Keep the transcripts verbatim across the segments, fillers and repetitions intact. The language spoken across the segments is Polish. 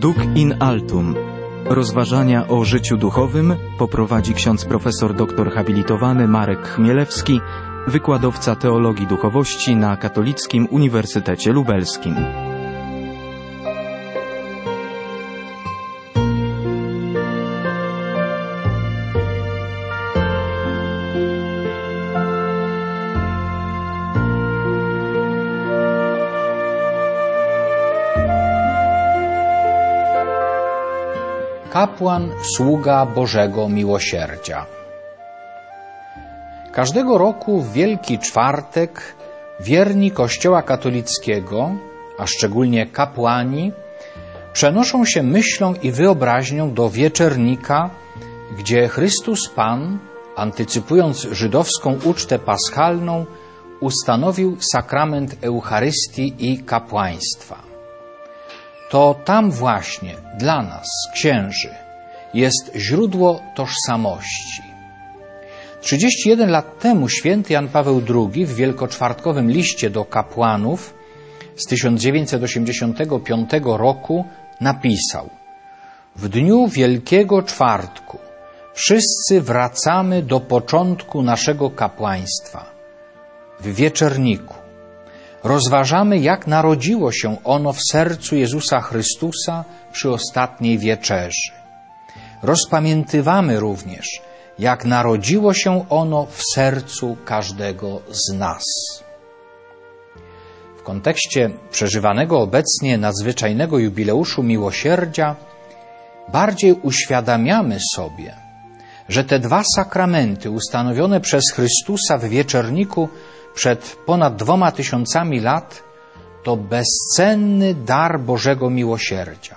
Nunc in altum. Rozważania o życiu duchowym poprowadzi ksiądz profesor doktor habilitowany Marek Chmielewski, wykładowca teologii duchowości na Katolickim Uniwersytecie Lubelskim. Kapłan, sługa Bożego Miłosierdzia. Każdego roku w Wielki Czwartek wierni Kościoła katolickiego, a szczególnie kapłani, przenoszą się myślą i wyobraźnią do Wieczernika, gdzie Chrystus Pan, antycypując żydowską ucztę paschalną, ustanowił sakrament Eucharystii i kapłaństwa. To tam właśnie dla nas, księży, jest źródło tożsamości. trzydzieści jeden lat temu święty Jan Paweł drugi w wielkoczwartkowym liście do kapłanów z tysiąc dziewięćset osiemdziesiątego piątego roku napisał: w dniu Wielkiego Czwartku wszyscy wracamy do początku naszego kapłaństwa, w Wieczerniku. Rozważamy, jak narodziło się ono w sercu Jezusa Chrystusa przy ostatniej wieczerzy. Rozpamiętywamy również, jak narodziło się ono w sercu każdego z nas. W kontekście przeżywanego obecnie nadzwyczajnego jubileuszu miłosierdzia bardziej uświadamiamy sobie, że te dwa sakramenty ustanowione przez Chrystusa w Wieczerniku przed ponad dwoma tysiącami lat to bezcenny dar Bożego Miłosierdzia.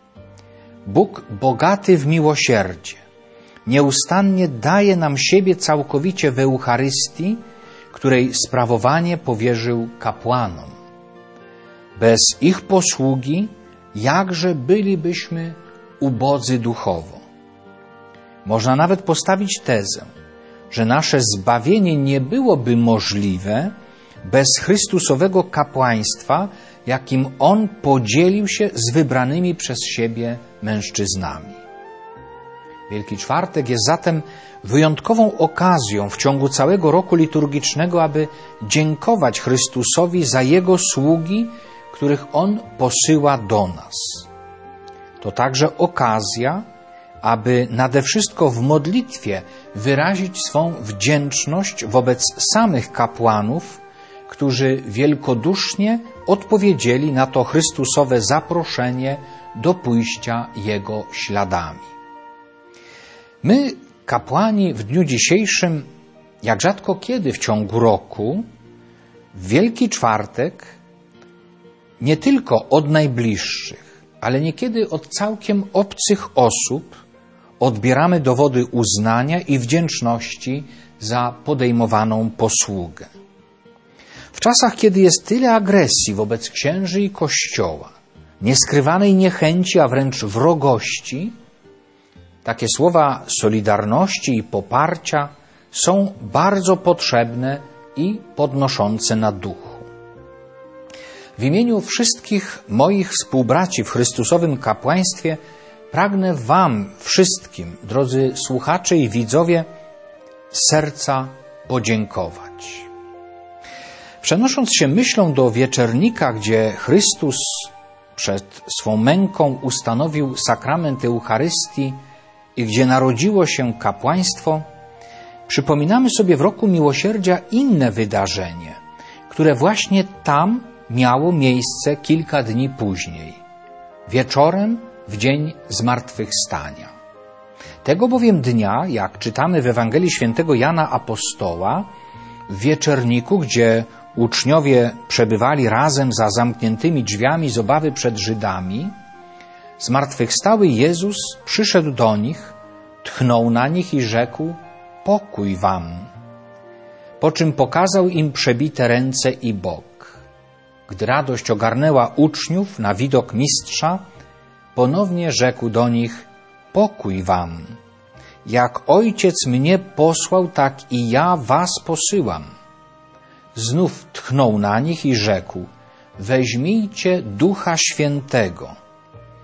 Bóg bogaty w miłosierdzie nieustannie daje nam siebie całkowicie w Eucharystii, której sprawowanie powierzył kapłanom. Bez ich posługi jakże bylibyśmy ubodzy duchowo. Można nawet postawić tezę, że nasze zbawienie nie byłoby możliwe bez Chrystusowego kapłaństwa, jakim On podzielił się z wybranymi przez siebie mężczyznami. Wielki Czwartek jest zatem wyjątkową okazją w ciągu całego roku liturgicznego, aby dziękować Chrystusowi za Jego sługi, których On posyła do nas. To także okazja, aby nade wszystko w modlitwie wyrazić swą wdzięczność wobec samych kapłanów, którzy wielkodusznie odpowiedzieli na to Chrystusowe zaproszenie do pójścia Jego śladami. My, kapłani, w dniu dzisiejszym, jak rzadko kiedy w ciągu roku, w Wielki Czwartek, nie tylko od najbliższych, ale niekiedy od całkiem obcych osób, odbieramy dowody uznania i wdzięczności za podejmowaną posługę. W czasach, kiedy jest tyle agresji wobec księży i Kościoła, nieskrywanej niechęci, a wręcz wrogości, takie słowa solidarności i poparcia są bardzo potrzebne i podnoszące na duchu. W imieniu wszystkich moich współbraci w Chrystusowym kapłaństwie pragnę Wam wszystkim, drodzy słuchacze i widzowie, z serca podziękować. Przenosząc się myślą do Wieczernika, gdzie Chrystus przed swą męką ustanowił sakrament Eucharystii i gdzie narodziło się kapłaństwo, przypominamy sobie w roku miłosierdzia inne wydarzenie, które właśnie tam miało miejsce kilka dni później, wieczorem w dzień zmartwychwstania. Tego bowiem dnia, jak czytamy w Ewangelii świętego Jana Apostoła, w Wieczerniku, gdzie uczniowie przebywali razem za zamkniętymi drzwiami z obawy przed Żydami, zmartwychwstały Jezus przyszedł do nich, tchnął na nich i rzekł: pokój wam. Po czym pokazał im przebite ręce i bok. Gdy radość ogarnęła uczniów na widok mistrza, ponownie rzekł do nich: pokój wam. Jak Ojciec mnie posłał, tak i ja was posyłam. Znów tchnął na nich i rzekł: weźmijcie Ducha Świętego.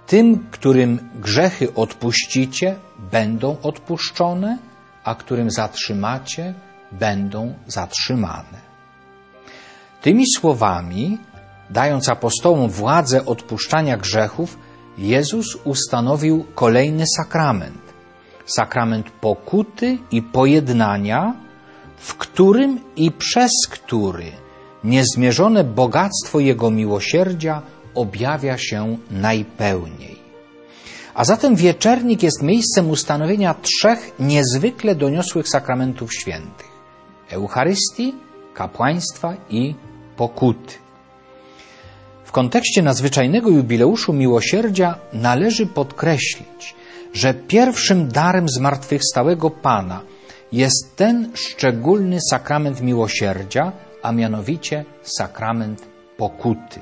Tym, którym grzechy odpuścicie, będą odpuszczone, a którym zatrzymacie, będą zatrzymane. Tymi słowami, dając apostołom władzę odpuszczania grzechów, Jezus ustanowił kolejny sakrament. Sakrament pokuty i pojednania, w którym i przez który niezmierzone bogactwo Jego miłosierdzia objawia się najpełniej. A zatem wieczernik jest miejscem ustanowienia trzech niezwykle doniosłych sakramentów świętych: Eucharystii, kapłaństwa i pokuty. W kontekście nadzwyczajnego jubileuszu miłosierdzia należy podkreślić, że pierwszym darem zmartwychwstałego Pana jest ten szczególny sakrament miłosierdzia, a mianowicie sakrament pokuty.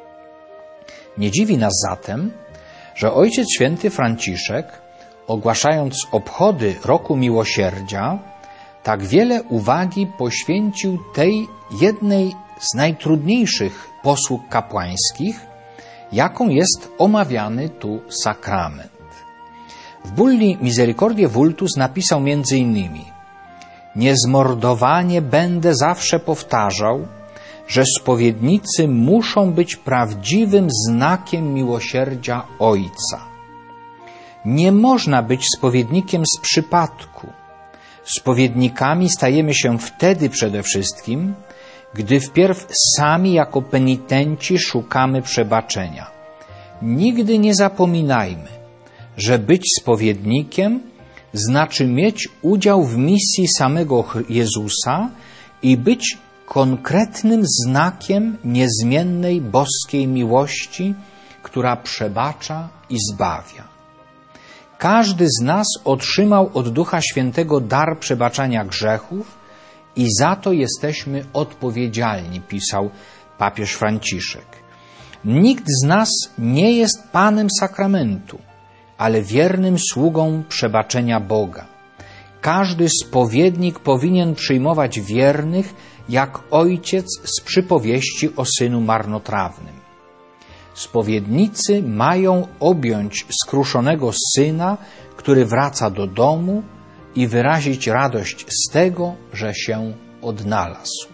Nie dziwi nas zatem, że Ojciec Święty Franciszek, ogłaszając obchody Roku Miłosierdzia, tak wiele uwagi poświęcił tej jednej z najtrudniejszych posług kapłańskich, jaką jest omawiany tu sakrament. W bulli Misericordiae Vultus napisał między innymi: niezmordowanie będę zawsze powtarzał, że spowiednicy muszą być prawdziwym znakiem miłosierdzia Ojca. Nie można być spowiednikiem z przypadku. Spowiednikami stajemy się wtedy przede wszystkim, gdy wpierw sami jako penitenci szukamy przebaczenia. Nigdy nie zapominajmy, że być spowiednikiem znaczy mieć udział w misji samego Jezusa i być konkretnym znakiem niezmiennej boskiej miłości, która przebacza i zbawia. Każdy z nas otrzymał od Ducha Świętego dar przebaczania grzechów i za to jesteśmy odpowiedzialni, pisał papież Franciszek. Nikt z nas nie jest panem sakramentu, ale wiernym sługą przebaczenia Boga. Każdy spowiednik powinien przyjmować wiernych jak ojciec z przypowieści o synu marnotrawnym. Spowiednicy mają objąć skruszonego syna, który wraca do domu, i wyrazić radość z tego, że się odnalazł.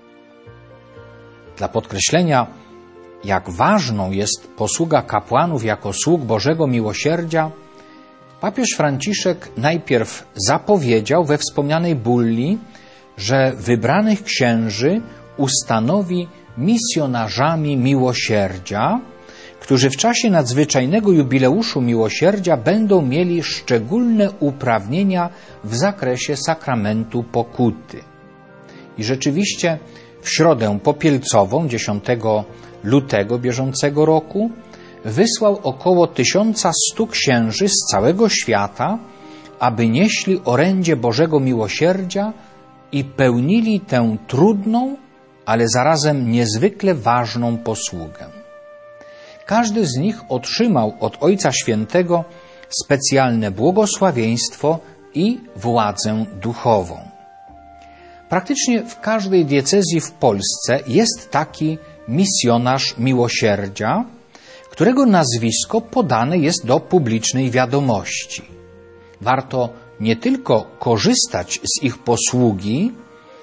Dla podkreślenia, jak ważną jest posługa kapłanów jako sług Bożego Miłosierdzia, papież Franciszek najpierw zapowiedział we wspomnianej bulli, że wybranych księży ustanowi misjonarzami miłosierdzia, którzy w czasie nadzwyczajnego jubileuszu miłosierdzia będą mieli szczególne uprawnienia w zakresie sakramentu pokuty. I rzeczywiście w środę popielcową, dziesiątego lutego bieżącego roku, wysłał około tysiąca stu księży z całego świata, aby nieśli orędzie Bożego Miłosierdzia i pełnili tę trudną, ale zarazem niezwykle ważną posługę. Każdy z nich otrzymał od Ojca Świętego specjalne błogosławieństwo i władzę duchową. Praktycznie w każdej diecezji w Polsce jest taki misjonarz miłosierdzia, którego nazwisko podane jest do publicznej wiadomości. Warto nie tylko korzystać z ich posługi,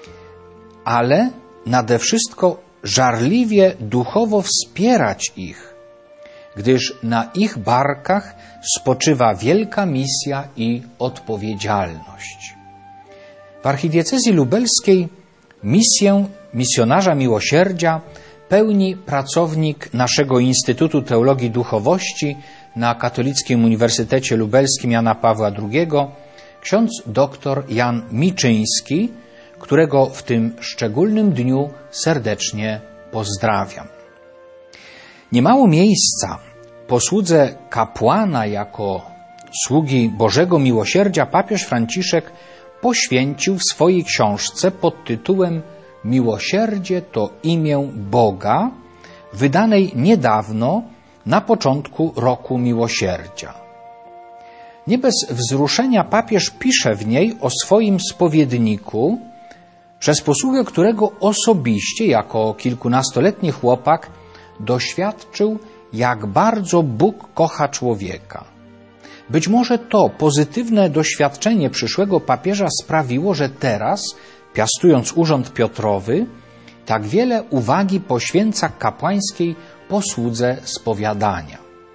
ale nade wszystko żarliwie duchowo wspierać ich, gdyż na ich barkach spoczywa wielka misja i odpowiedzialność. W archidiecezji lubelskiej misję misjonarza miłosierdzia pełni pracownik naszego Instytutu Teologii Duchowości na Katolickim Uniwersytecie Lubelskim Jana Pawła drugiego, ksiądz dr Jan Miczyński, którego w tym szczególnym dniu serdecznie pozdrawiam. Niemało miejsca posłudze kapłana jako sługi Bożego Miłosierdzia papież Franciszek poświęcił w swojej książce pod tytułem Miłosierdzie to imię Boga, wydanej niedawno na początku roku miłosierdzia. Nie bez wzruszenia papież pisze w niej o swoim spowiedniku, przez posługę którego osobiście jako kilkunastoletni chłopak doświadczył, jak bardzo Bóg kocha człowieka. Być może to pozytywne doświadczenie przyszłego papieża sprawiło, że teraz, piastując urząd Piotrowy, tak wiele uwagi poświęca kapłańskiej posłudze spowiadania.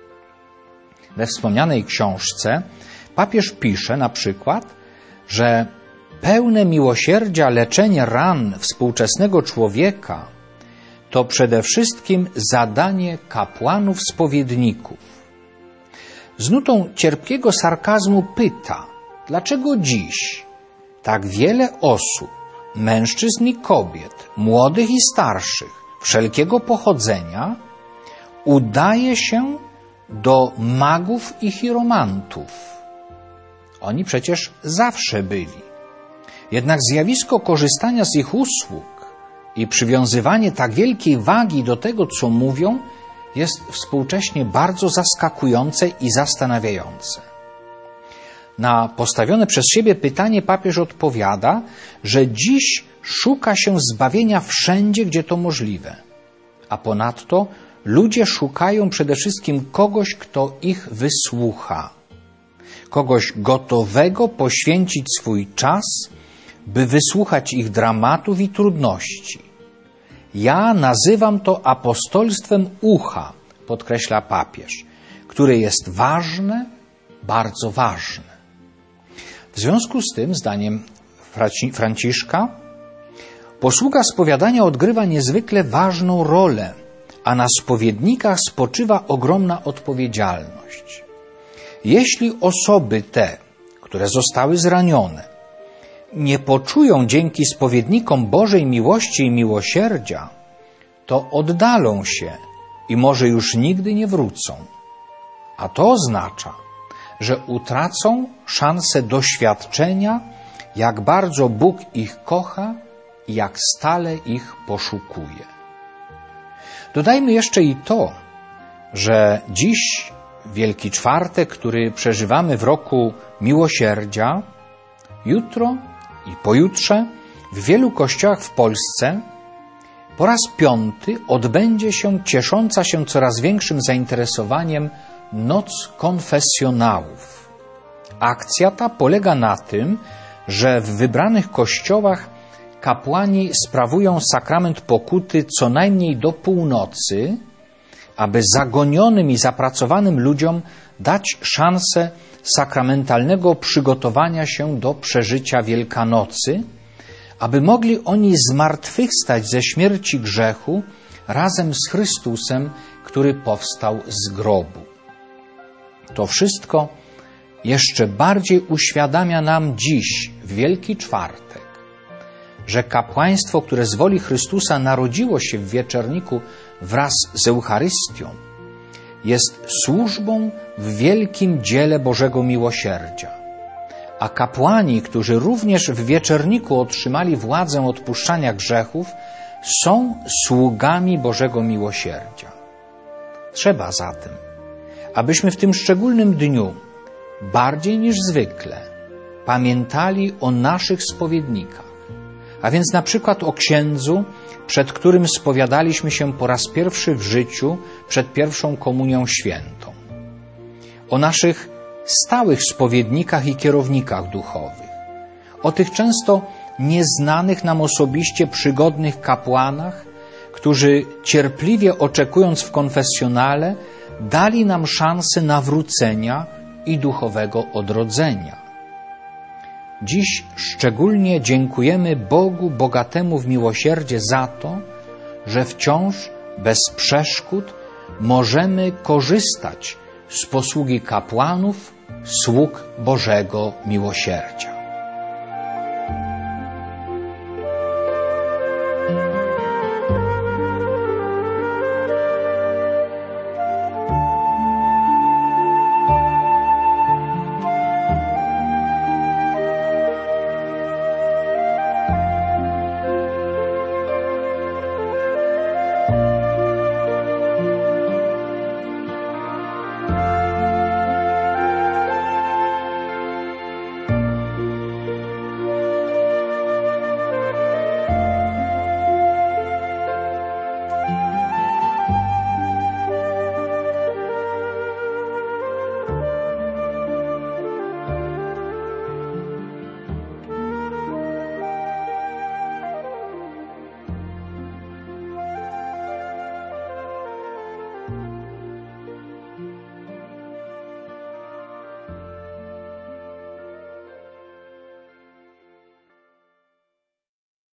We wspomnianej książce papież pisze na przykład, że pełne miłosierdzia leczenie ran współczesnego człowieka to przede wszystkim zadanie kapłanów spowiedników. Z nutą cierpkiego sarkazmu pyta, dlaczego dziś tak wiele osób, mężczyzn i kobiet, młodych i starszych, wszelkiego pochodzenia, udaje się do magów i chiromantów. Oni przecież zawsze byli. Jednak zjawisko korzystania z ich usług i przywiązywanie tak wielkiej wagi do tego, co mówią, jest współcześnie bardzo zaskakujące i zastanawiające. Na postawione przez siebie pytanie papież odpowiada, że dziś szuka się zbawienia wszędzie, gdzie to możliwe. A ponadto ludzie szukają przede wszystkim kogoś, kto ich wysłucha. Kogoś gotowego poświęcić swój czas, by wysłuchać ich dramatów i trudności. Ja nazywam to apostolstwem ucha, podkreśla papież, które jest ważne, bardzo ważne. W związku z tym, zdaniem Franciszka, posługa spowiadania odgrywa niezwykle ważną rolę, a na spowiednikach spoczywa ogromna odpowiedzialność. Jeśli osoby te, które zostały zranione, nie poczują dzięki spowiednikom Bożej miłości i miłosierdzia, to oddalą się i może już nigdy nie wrócą. A to oznacza, że utracą szansę doświadczenia, jak bardzo Bóg ich kocha i jak stale ich poszukuje. Dodajmy jeszcze i to, że dziś, Wielki Czwartek, który przeżywamy w roku miłosierdzia, jutro i pojutrze w wielu kościołach w Polsce po raz piąty odbędzie się ciesząca się coraz większym zainteresowaniem Noc Konfesjonałów. Akcja ta polega na tym, że w wybranych kościołach kapłani sprawują sakrament pokuty co najmniej do północy, aby zagonionym i zapracowanym ludziom dać szansę sakramentalnego przygotowania się do przeżycia Wielkanocy, aby mogli oni zmartwychwstać ze śmierci grzechu razem z Chrystusem, który powstał z grobu. To wszystko jeszcze bardziej uświadamia nam dziś, w Wielki Czwartek, że kapłaństwo, które z woli Chrystusa narodziło się w wieczorniku wraz z Eucharystią, jest służbą w wielkim dziele Bożego miłosierdzia. A kapłani, którzy również w wieczorniku otrzymali władzę odpuszczania grzechów, są sługami Bożego miłosierdzia. Trzeba zatem, abyśmy w tym szczególnym dniu bardziej niż zwykle pamiętali o naszych spowiednikach, a więc na przykład o księdzu, przed którym spowiadaliśmy się po raz pierwszy w życiu przed pierwszą komunią świętą, o naszych stałych spowiednikach i kierownikach duchowych, o tych często nieznanych nam osobiście przygodnych kapłanach, którzy cierpliwie oczekując w konfesjonale dali nam szansę nawrócenia i duchowego odrodzenia. Dziś szczególnie dziękujemy Bogu bogatemu w miłosierdzie za to, że wciąż bez przeszkód możemy korzystać z posługi kapłanów, sług Bożego miłosierdzia.